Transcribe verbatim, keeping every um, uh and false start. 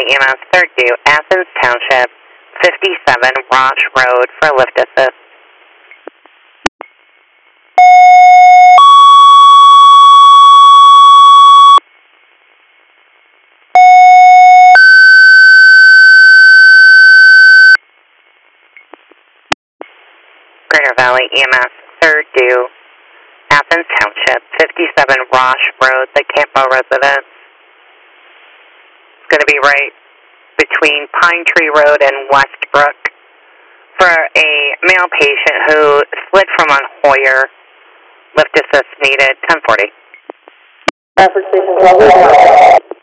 Valley E M S, third due, Athens Township, fifty-seven Rosh Road for lift assist. Greater Valley E M S, third due, Athens Township, fifty-seven Rosh Road, the Campo residence. It's going to be right between Pine Tree Road and Westbrook for a male patient who slid from on Hoyer. Lift assist needed, ten forty. Athens Station twelve.